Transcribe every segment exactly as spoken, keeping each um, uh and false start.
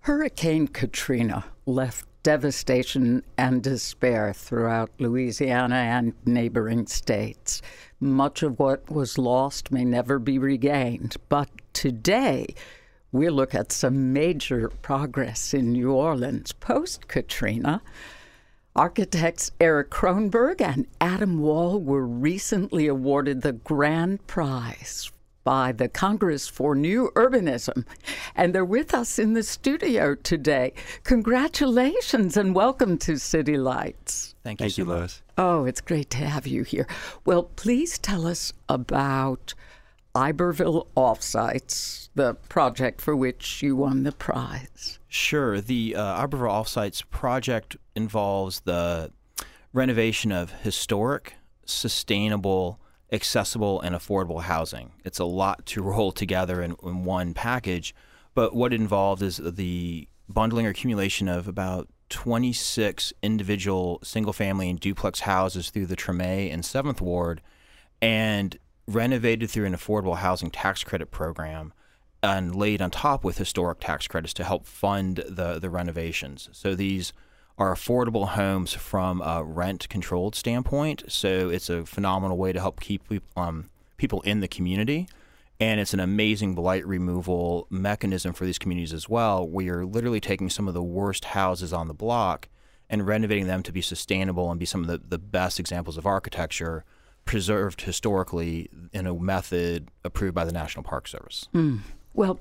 Hurricane Katrina left devastation and despair throughout Louisiana and neighboring states. Much of what was lost may never be regained, but today we'll look at some major progress in New Orleans post-Katrina. Architects Eric Kronberg and Adam Wall were recently awarded the grand prize by the Congress for New Urbanism, and they're with us in the studio today. Congratulations and welcome to City Lights. Thank you, Thank you, so much. Lois. Oh, it's great to have you here. Well, please tell us about Iberville Offsites, the project for which you won the prize. Sure. The uh, Iberville Offsites project involves the renovation of historic, sustainable, accessible, and affordable housing. It's a lot to roll together in, in one package, but what it involved is the bundling or accumulation of about twenty-six individual single-family and duplex houses through the Treme and seventh Ward, and renovated through an affordable housing tax credit program and laid on top with historic tax credits to help fund the, the renovations. So these are affordable homes from a rent-controlled standpoint, so it's a phenomenal way to help keep um, people in the community, and it's an amazing blight removal mechanism for these communities as well, where you're literally taking some of the worst houses on the block and renovating them to be sustainable and be some of the, the best examples of architecture preserved historically in a method approved by the National Park Service. Mm. Well,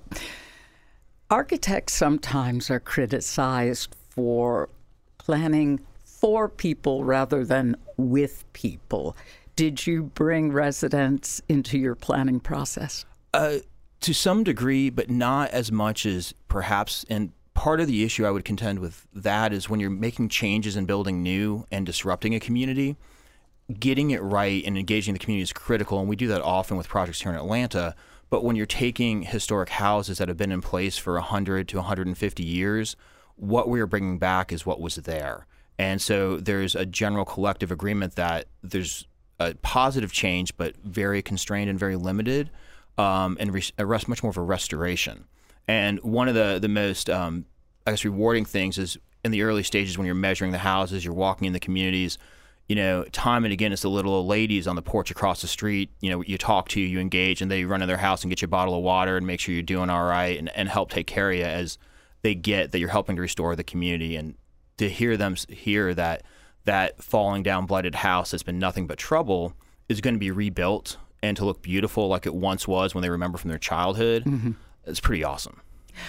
architects sometimes are criticized for planning for people rather than with people. Did you bring residents into your planning process? Uh, to some degree, but not as much as perhaps. And part of the issue I would contend with that is when you're making changes and building new and disrupting a community, getting it right and engaging the community is critical. And we do that often with projects here in Atlanta. But when you're taking historic houses that have been in place for one hundred to one hundred fifty years, what we are bringing back is what was there. And so there's a general collective agreement that there's a positive change, but very constrained and very limited, um, and re- a rest, much more of a restoration. And one of the, the most, um, I guess, rewarding things is in the early stages when you're measuring the houses, you're walking in the communities, you know, time and again, it's the little old ladies on the porch across the street, you know, you talk to, you engage, and they run in their house and get you a bottle of water and make sure you're doing all right and, and help take care of you as they get that you're helping to restore the community. And to hear them hear that that falling down blighted house that's been nothing but trouble is going to be rebuilt and to look beautiful like it once was when they remember from their childhood, mm-hmm. It's pretty awesome.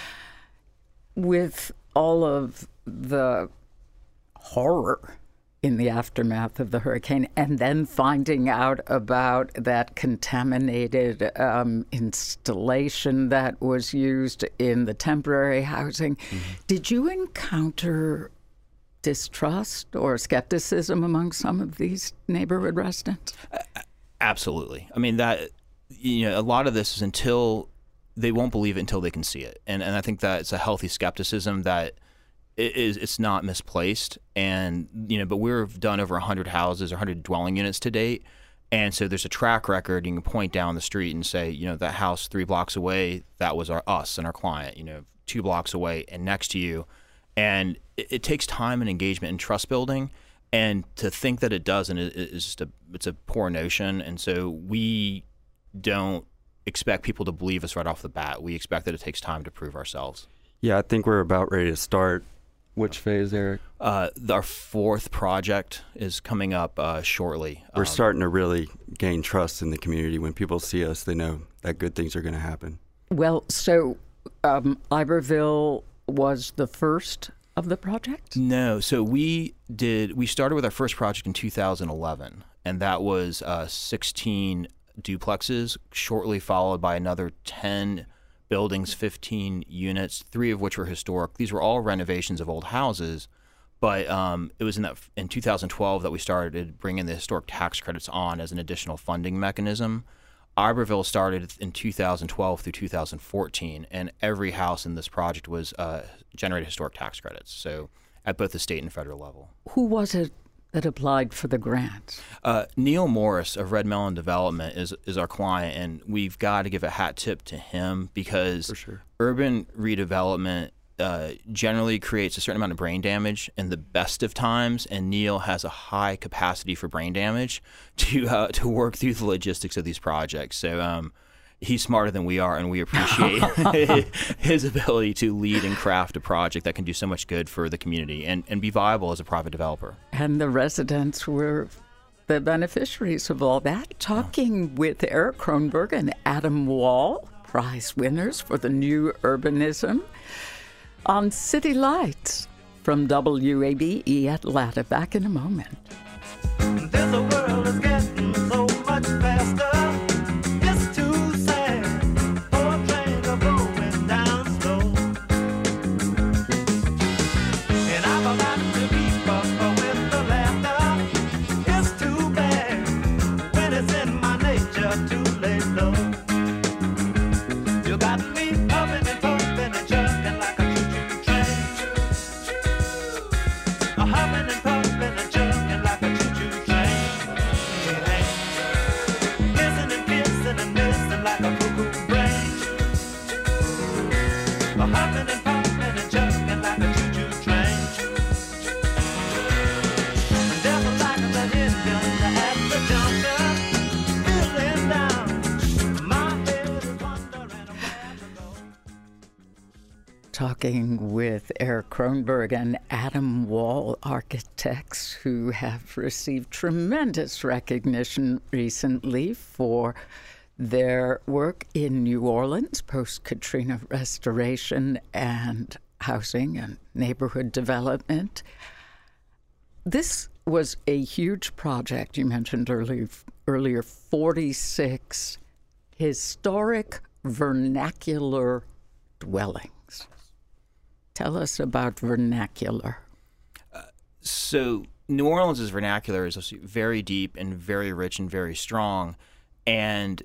With all of the horror in the aftermath of the hurricane, and then finding out about that contaminated um, installation that was used in the temporary housing, mm-hmm. Did you encounter distrust or skepticism among some of these neighborhood residents? Uh, absolutely. I mean, that, you know, a lot of this is until they won't believe it until they can see it. And, and I think that it's a healthy skepticism that it is, it's not misplaced. And, you know, but we've done over one hundred houses or one hundred dwelling units to date. And so there's a track record. You can point down the street and say, you know, that house three blocks away, that was our us and our client, you know, two blocks away and next to you. And it, it takes time and engagement and trust building. And to think that it doesn't is just a, it's a poor notion. And so we don't expect people to believe us right off the bat. We expect that it takes time to prove ourselves. Yeah, I think we're about ready to start. Which phase, Eric? Uh, our fourth project is coming up uh, shortly. We're um, starting to really gain trust in the community. When people see us, they know that good things are going to happen. Well, so um, Iberville was the first of the project? No. So we did, we started with our first project in two thousand eleven, and that was uh, sixteen duplexes, shortly followed by another ten buildings, fifteen units, three of which were historic. These were all renovations of old houses, but um, it was in that in two thousand twelve that we started bringing the historic tax credits on as an additional funding mechanism. Iberville started in two thousand twelve through two thousand fourteen, and every house in this project was uh, generated historic tax credits, so at both the state and federal level. Who was it that applied for the grants? Uh, Neil Morris of Red Melon Development is is our client, and we've got to give a hat tip to him because For sure. urban redevelopment uh, generally creates a certain amount of brain damage in the best of times, and Neil has a high capacity for brain damage to uh, to work through the logistics of these projects. So um, he's smarter than we are, and we appreciate his ability to lead and craft a project that can do so much good for the community and, and be viable as a private developer. And the residents were the beneficiaries of all that. Talking with Eric Kronberg and Adam Wall, prize winners for the new urbanism, on City Lights from W A B E Atlanta. Back in a moment. There's a world that's getting so much faster. It's too sad. Four trains are going down slow. And I've a lot to keep up with the laughter. It's too bad when it's in my nature to lay low. You got me pumping and pumping and jerking like a choo-choo train. A humming and pumping and jerking like a choo-choo train. Kissing and kissing and missing like a cuckoo brain. A humming and pumping and jerking like a choo-choo train. There's a light of the engine at the junction, feeling down. My head is wondering where to go. Talking with Eric Kronberg and Adam Wall, architects who have received tremendous recognition recently for their work in New Orleans, post-Katrina restoration and housing and neighborhood development. This was a huge project you mentioned earlier, earlier forty-six historic vernacular dwellings. Tell us about vernacular. So New Orleans' vernacular is also very deep and very rich and very strong. And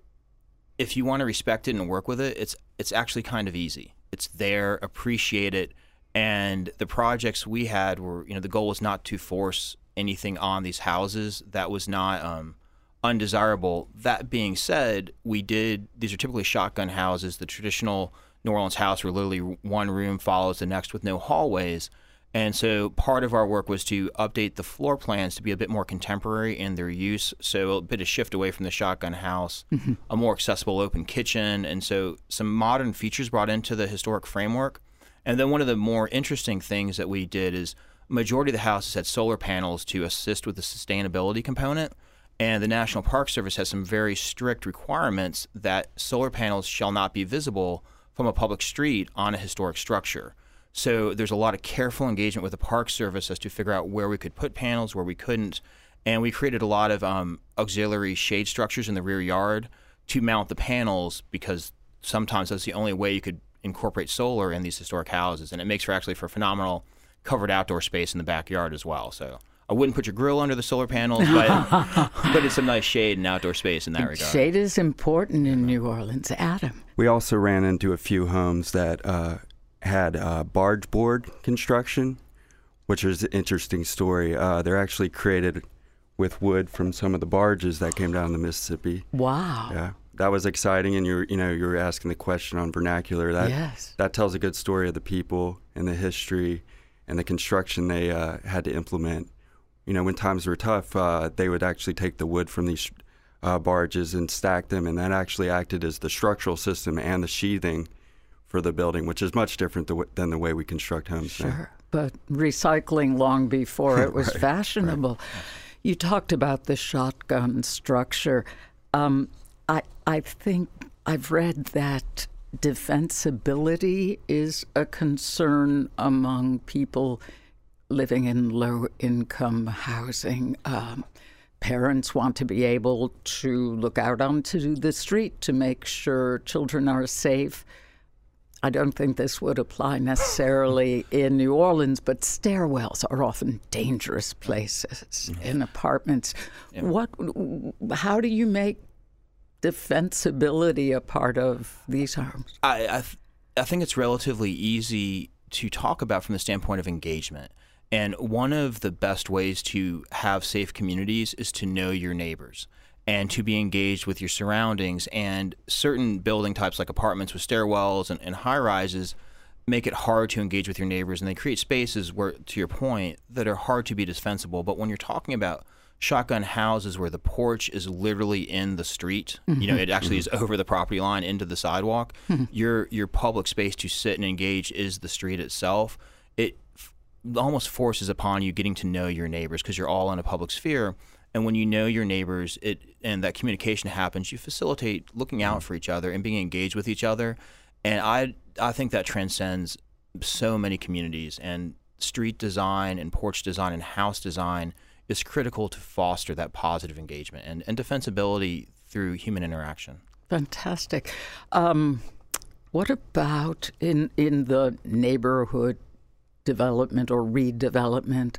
if you want to respect it and work with it, it's it's actually kind of easy. It's there, appreciate it. And the projects we had were, you know, the goal was not to force anything on these houses that was not um, undesirable. That being said, we did, these are typically shotgun houses. The traditional New Orleans house where literally one room follows the next with no hallways. And so part of our work was to update the floor plans to be a bit more contemporary in their use. So a bit of shift away from the shotgun house, mm-hmm. a more accessible open kitchen. And so some modern features brought into the historic framework. And then one of the more interesting things that we did is majority of the houses had solar panels to assist with the sustainability component. And the National Park Service has some very strict requirements that solar panels shall not be visible from a public street on a historic structure. So there's a lot of careful engagement with the Park Service as to figure out where we could put panels, where we couldn't. And we created a lot of um, auxiliary shade structures in the rear yard to mount the panels, because sometimes that's the only way you could incorporate solar in these historic houses. And it makes for actually for phenomenal covered outdoor space in the backyard as well. So I wouldn't put your grill under the solar panels, but but it's some nice shade and outdoor space in that regard. Shade is important in New Orleans. Adam. We also ran into a few homes that uh, had uh, barge board construction, which is an interesting story. Uh, they're actually created with wood from some of the barges that came down the Mississippi. Wow. Yeah, that was exciting. And you're, you know, you were asking the question on vernacular. That yes. that tells a good story of the people and the history and the construction they uh, had to implement. You know, when times were tough, uh, they would actually take the wood from these uh, barges and stack them, and that actually acted as the structural system and the sheathing for the building, which is much different than the way we construct homes sure. now. But recycling long before it was right, fashionable. Right. You talked about the shotgun structure. Um, I I think I've read that defensibility is a concern among people living in low-income housing. Um, parents want to be able to look out onto the street to make sure children are safe. I don't think this would apply necessarily in New Orleans, but stairwells are often dangerous places mm-hmm. in apartments. Yeah. What? How do you make defensibility a part of these homes? I I, th- I think it's relatively easy to talk about from the standpoint of engagement. And one of the best ways to have safe communities is to know your neighbors and to be engaged with your surroundings. And certain building types like apartments with stairwells and, and high-rises, make it hard to engage with your neighbors, and they create spaces where, to your point, that are hard to be defensible. But when you're talking about shotgun houses where the porch is literally in the street, mm-hmm. you know, it actually mm-hmm. is over the property line into the sidewalk, mm-hmm. your your public space to sit and engage is the street itself. It f- almost forces upon you getting to know your neighbors because you're all in a public sphere. And when you know your neighbors, it and that communication happens, you facilitate looking out for each other and being engaged with each other. And I I think that transcends so many communities. And street design and porch design and house design is critical to foster that positive engagement and, and defensibility through human interaction. Fantastic. Um, what about in in the neighborhood development or redevelopment?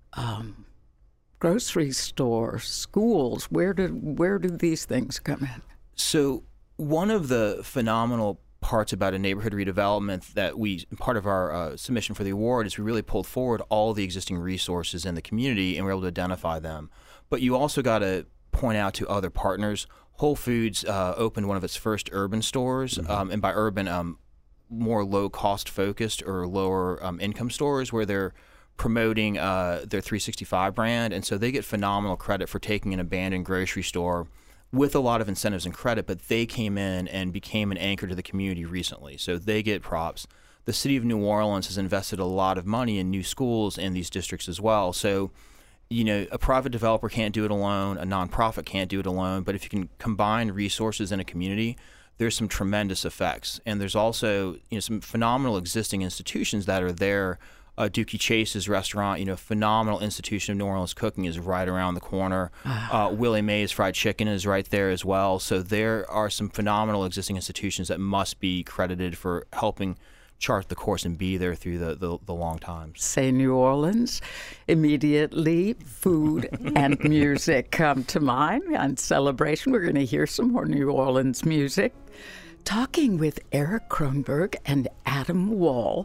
Um, grocery stores, schools, where do where do these things come in? So one of the phenomenal parts about a neighborhood redevelopment that we, part of our uh, submission for the award, is we really pulled forward all the existing resources in the community and we're able to identify them. But you also got to point out to other partners. Whole Foods uh, opened one of its first urban stores, mm-hmm. um, and by urban, um, more low-cost focused or lower um, income stores where they're promoting uh, their three sixty-five brand. And so they get phenomenal credit for taking an abandoned grocery store with a lot of incentives and credit, but they came in and became an anchor to the community recently. So they get props. The city of New Orleans has invested a lot of money in new schools in these districts as well. So, you know, a private developer can't do it alone, a nonprofit can't do it alone, but if you can combine resources in a community, there's some tremendous effects. And there's also, you know, some phenomenal existing institutions that are there. Uh, Dookie Chase's restaurant, you know, phenomenal institution of New Orleans cooking, is right around the corner. Uh, Willie Mae's Fried Chicken is right there as well. So there are some phenomenal existing institutions that must be credited for helping chart the course and be there through the, the, the long times. Say New Orleans, immediately food and music come to mind. On Celebration, we're going to hear some more New Orleans music. Talking with Eric Kronberg and Adam Wall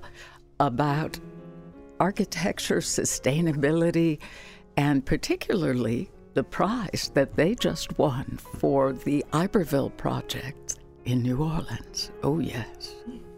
about architecture, sustainability, and particularly the prize that they just won for the Iberville project in New Orleans. Oh, yes.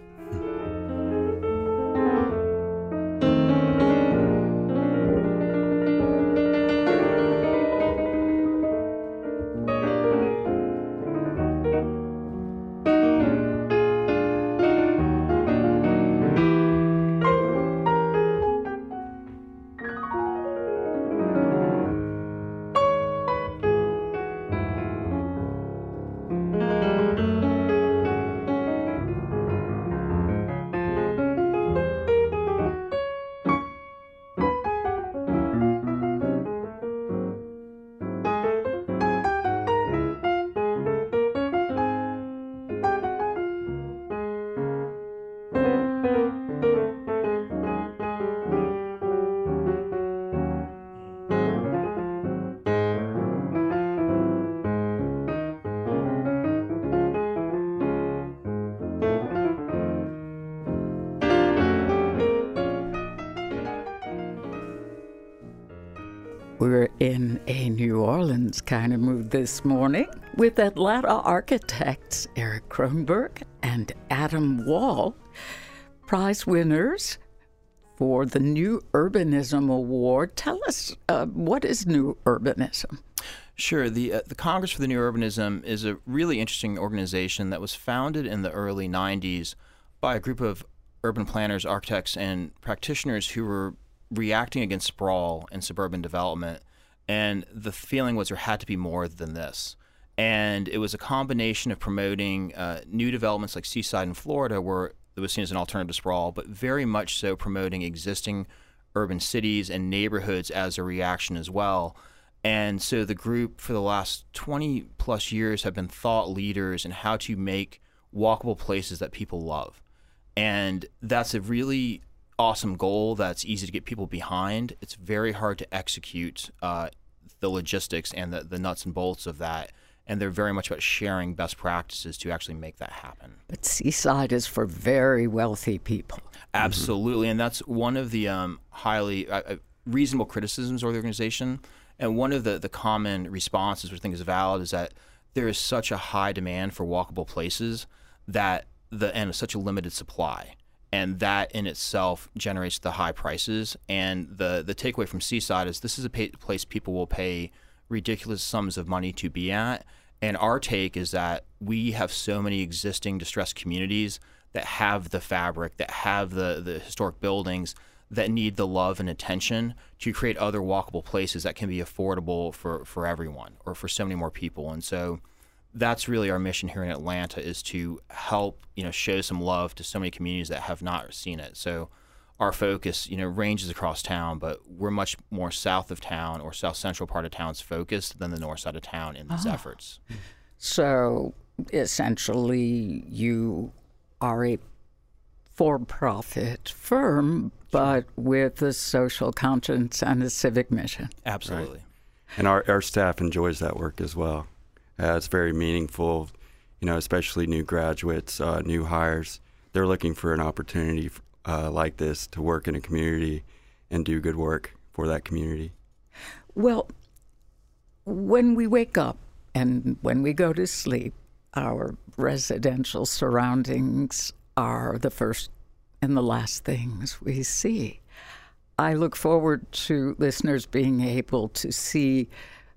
We're in a New Orleans kind of mood this morning with Atlanta architects Eric Kronberg and Adam Wall, prize winners for the New Urbanism Award. Tell us, uh, what is New Urbanism? Sure. The uh, the Congress for the New Urbanism is a really interesting organization that was founded in the early nineties by a group of urban planners, architects, and practitioners who were reacting against sprawl and suburban development. And the feeling was there had to be more than this. And it was a combination of promoting uh, new developments like Seaside in Florida, where it was seen as an alternative to sprawl, but very much so promoting existing urban cities and neighborhoods as a reaction as well. And so the group for the last twenty plus years have been thought leaders in how to make walkable places that people love. And that's a really awesome goal that's easy to get people behind. It's very hard to execute uh, the logistics and the, the nuts and bolts of that. And they're very much about sharing best practices to actually make that happen. But Seaside is for very wealthy people. Absolutely. Mm-hmm. And that's one of the um, highly uh, reasonable criticisms of the organization. And one of the, the common responses, which I think is valid, is that there is such a high demand for walkable places that the and such a limited supply. And that in itself generates the high prices. And the, the takeaway from Seaside is this is a pay, place people will pay ridiculous sums of money to be at. And our take is that we have so many existing distressed communities that have the fabric, that have the, the historic buildings, that need the love and attention to create other walkable places that can be affordable for, for everyone or for so many more people. And so that's really our mission here in Atlanta, is to help, you know, show some love to so many communities that have not seen it. So our focus, you know, ranges across town, but we're much more south of town or south central part of town's focused than the north side of town in these Oh. efforts. So essentially, you are a for-profit firm, but with a social conscience and a civic mission. Absolutely. And our, our staff enjoys that work as well. Uh, it's very meaningful, you know, especially new graduates, uh, new hires. They're looking for an opportunity uh, like this to work in a community and do good work for that community. Well, when we wake up and when we go to sleep, our residential surroundings are the first and the last things we see. I look forward to listeners being able to see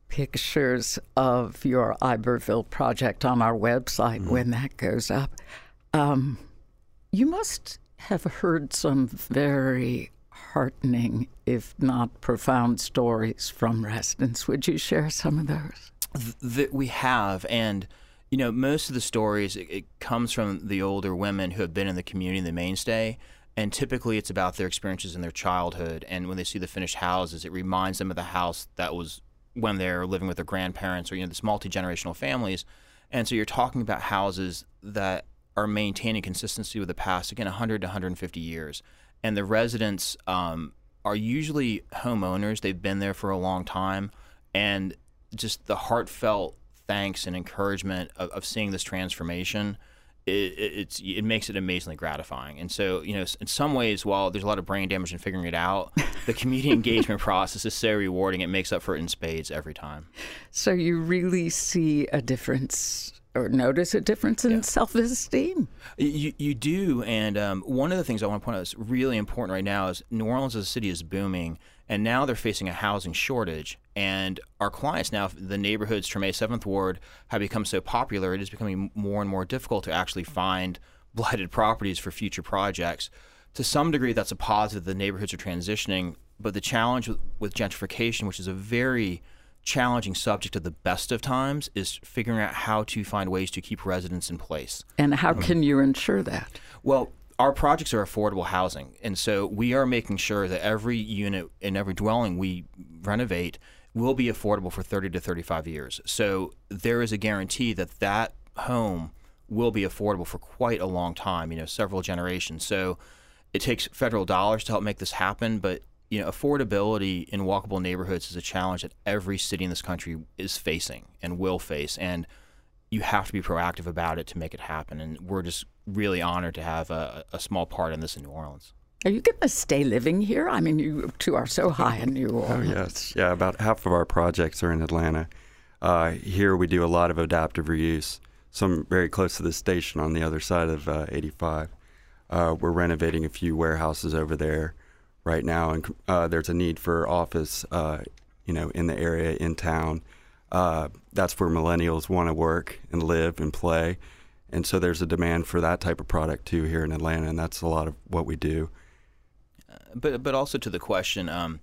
pictures of your Iberville project on our website mm-hmm. when that goes up. Um, you must have heard some very heartening, if not profound, stories from residents. Would you share some of those? That we have, and you know, most of the stories, it, it comes from the older women who have been in the community, the mainstay, and typically it's about their experiences in their childhood. And when they see the finished houses, it reminds them of the house that was when they're living with their grandparents or, you know, this multi-generational families. And so you're talking about houses that are maintaining consistency with the past, again, one hundred to one hundred fifty years. And the residents um, are usually homeowners. They've been there for a long time. And just the heartfelt thanks and encouragement of, of seeing this transformation, it, it, it's, it makes it amazingly gratifying. And so, you know, in some ways, while there's a lot of brain damage in figuring it out, the community engagement process is so rewarding. It makes up for it in spades every time. So you really see a difference or notice a difference in yeah. self-esteem. You, you do. And um, one of the things I want to point out that's really important right now is New Orleans as a city is booming. And now they're facing a housing shortage. And our clients now, the neighborhoods, Treme seventh Ward, have become so popular, it is becoming more and more difficult to actually find blighted properties for future projects. To some degree, that's a positive. The neighborhoods are transitioning. But the challenge with, with gentrification, which is a very challenging subject at the best of times, is figuring out how to find ways to keep residents in place. And how um, can you ensure that? Well, our projects are affordable housing, and so we are making sure that every unit and every dwelling we renovate will be affordable for thirty to thirty-five years. So there is a guarantee that that home will be affordable for quite a long time, you know, several generations. So it takes federal dollars to help make this happen, but you know, affordability in walkable neighborhoods is a challenge that every city in this country is facing and will face, and you have to be proactive about it to make it happen. And we're just really honored to have a, a small part in this in New Orleans. Are you going to stay living here? I mean, you two are so high in New Orleans. Oh, yes. Yeah, about half of our projects are in Atlanta. Uh, here we do a lot of adaptive reuse. Some very close to the station on the other side of uh, eighty-five. Uh, we're renovating a few warehouses over there right now, and uh, there's a need for office, uh, you know, in the area, in town. Uh, that's where millennials want to work and live and play. And so there's a demand for that type of product, too, here in Atlanta, and that's a lot of what we do. Uh, but but also to the question, um,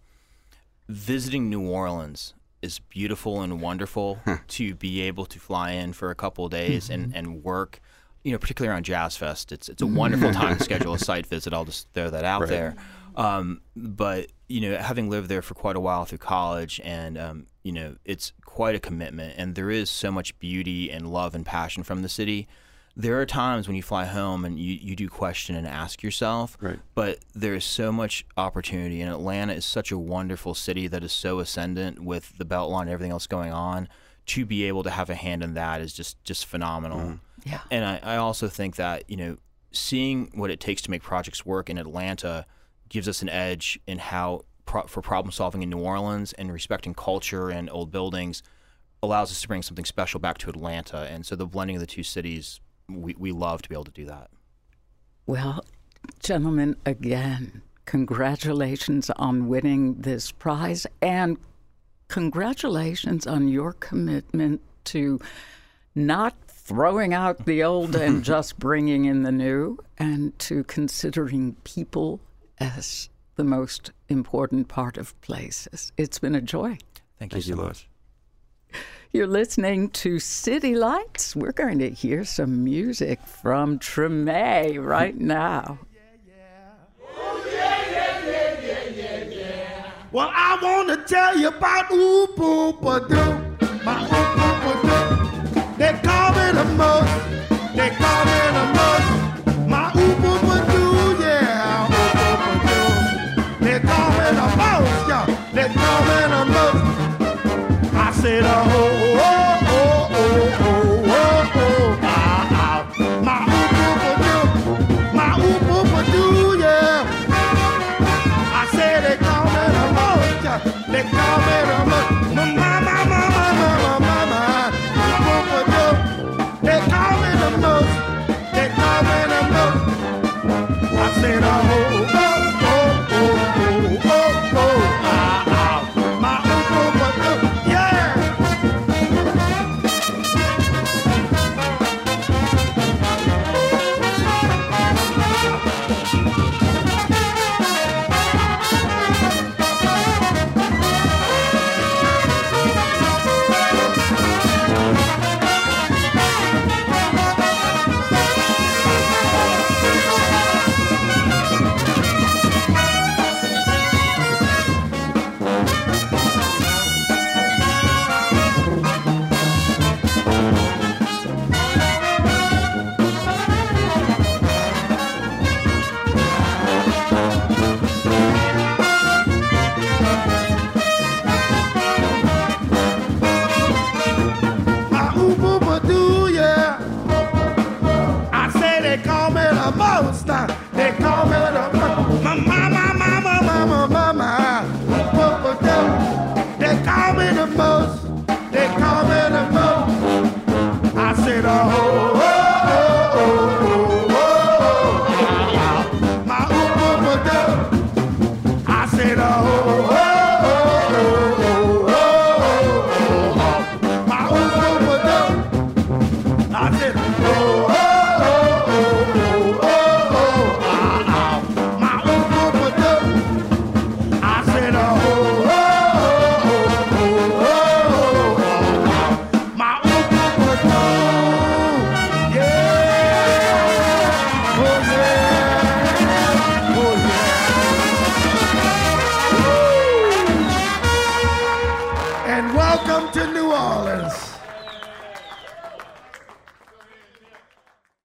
visiting New Orleans is beautiful and wonderful to be able to fly in for a couple of days mm-hmm. and, and work, you know, particularly around Jazz Fest. It's, it's a wonderful time to schedule a site visit. I'll just throw that out right. there. Um, but, you know, having lived there for quite a while through college, and, um, you know, it's quite a commitment, and there is so much beauty and love and passion from the city. There are times when you fly home and you, you do question and ask yourself, right. but there is so much opportunity, and Atlanta is such a wonderful city that is so ascendant with the Beltline and everything else going on. To be able to have a hand in that is just, just phenomenal. Mm. Yeah. And I, I also think that, you know, seeing what it takes to make projects work in Atlanta gives us an edge in how pro- for problem solving in New Orleans, and respecting culture and old buildings allows us to bring something special back to Atlanta. And so the blending of the two cities, we, we love to be able to do that. Well, Gentlemen, again, congratulations on winning this prize, and congratulations on your commitment to not throwing out the old and just bringing in the new, and to considering people as the most important part of places. It's been a joy. Thank you Thank so you, much. Lois. You're listening to City Lights. We're going to hear some music from Treme right now. Well, I want to tell you about Ooh Boo Ba Doo, my Ooh Boo Ba Doo. They call me the most, they call me the most, my Ooh Boo Ba Doo, yeah, Ooh Boo Ba Doo. They call me the most, yeah, they call me the most. I said, oh, oh, oh, oh, oh, oh, oh, ah, ah, my Ooh Boo Ba Doo, my Ooh Boo Ba Doo, yeah. I said they call me the most, they call me the most. My, my, my, my, my, my, my, my, my. They call me the most, they call me the most. I said, oh, oh, oh, oh, oh, oh, oh, ah, ah, my oh, oh, yeah. My Ooh Boo Ba Doo, yeah. I say they call me the most. uh, They call me the most. My, my, my, my, my, my, my, my, my. Ooh Boo Ba Doo. They call me the most. They call me the most. I said, oh, oh, oh, oh, oh, oh, oh, ah, ah. My Ooh Boo Ba Doo. I said, oh, oh, oh, oh, oh, oh, oh, oh. My Ooh Boo Ba Doo. I said, oh, oh, oh, oh, oh, oh, ah, ah. My Ooh Boo Ba Doo. I said, oh, oh, oh, oh, oh, oh, oh. My Ooh Boo Ba Doo. Yeah. Oh, yeah. Oh, yeah. Woo. And welcome to New Orleans.